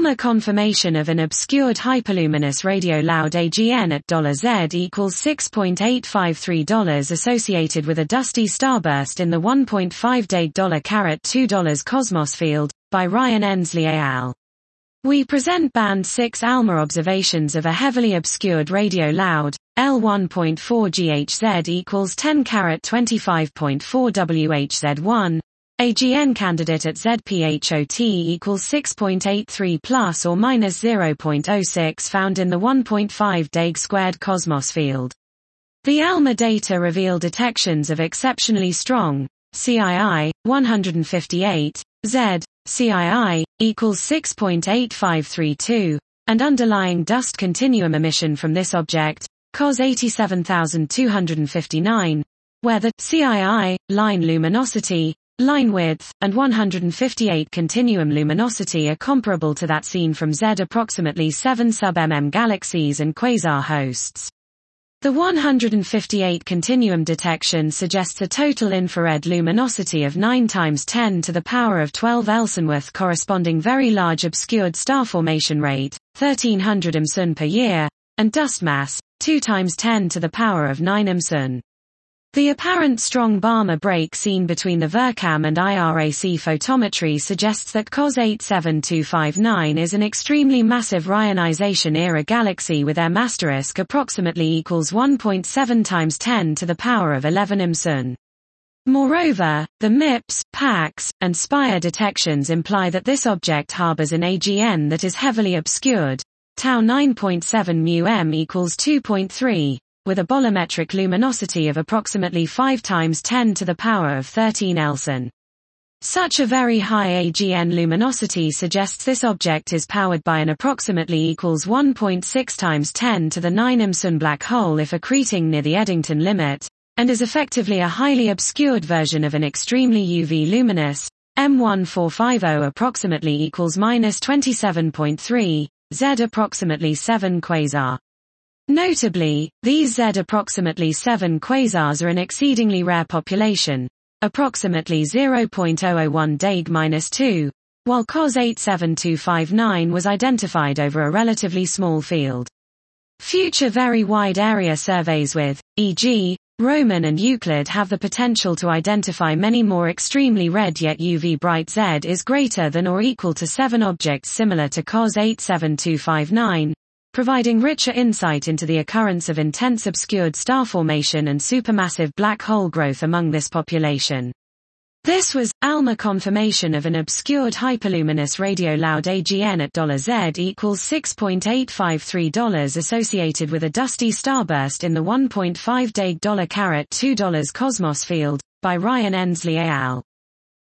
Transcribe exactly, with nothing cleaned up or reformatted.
ALMA confirmation of an obscured hyperluminous radio-loud A G N at $Z equals six point eight five three dollars associated with a dusty starburst in the one point five day carat two cosmos field, by Ryan Ensley et al. We present Band six ALMA observations of a heavily obscured radio-loud, L one point four G H Z equals ten carat twenty-five point four W H Z one, A G N candidate at Z P H O T equals six point eight three plus or minus zero point zero six found in the one point five day squared cosmos field. The ALMA data reveal detections of exceptionally strong, C I I, one hundred fifty-eight, Z, C I I, equals six point eight five three two, and underlying dust continuum emission from this object, C O S eighty-seven thousand two hundred fifty-nine, where the C I I, line luminosity, line width, and one hundred fifty-eight continuum luminosity are comparable to that seen from Z approximately seven sub-mm galaxies and quasar hosts. The one hundred fifty-eight continuum detection suggests a total infrared luminosity of nine times ten to the power of twelve Elsenworth corresponding very large obscured star formation rate, thirteen hundred M S U N per year, and dust mass, two times ten to the power of nine M S U N. The apparent strong Balmer break seen between the VIRCAM and I R A C photometry suggests that C O S eight seven two five nine is an extremely massive Ryanization-era galaxy with M asterisk approximately equals one point seven times ten to the power of eleven M S U N. Moreover, the M I P S, PAX, and SPIRE detections imply that this object harbors an A G N that is heavily obscured, tau nine point seven mu m equals two point three. With a bolometric luminosity of approximately five times ten to the power of thirteen Elson. Such a very high A G N luminosity suggests this object is powered by an approximately equals one point six times ten to the nine M S U N black hole if accreting near the Eddington limit, and is effectively a highly obscured version of an extremely U V luminous, M one four five zero approximately equals minus twenty-seven point three, Z approximately seven quasar. Notably, these Z approximately seven quasars are an exceedingly rare population, approximately zero point zero zero one Dag minus two, while C O S eight seven two five nine was identified over a relatively small field. Future very wide area surveys with, for example, Roman and Euclid have the potential to identify many more extremely red yet U V bright Z is greater than or equal to seven objects similar to C O S eight seven two five nine. Providing richer insight into the occurrence of intense obscured star formation and supermassive black hole growth among this population. This was ALMA confirmation of an obscured hyperluminous radio-loud A G N at $Z equals six point eight five three dollars associated with a dusty starburst in the one point five day carat two cosmos field, by Ryan Ensley et al.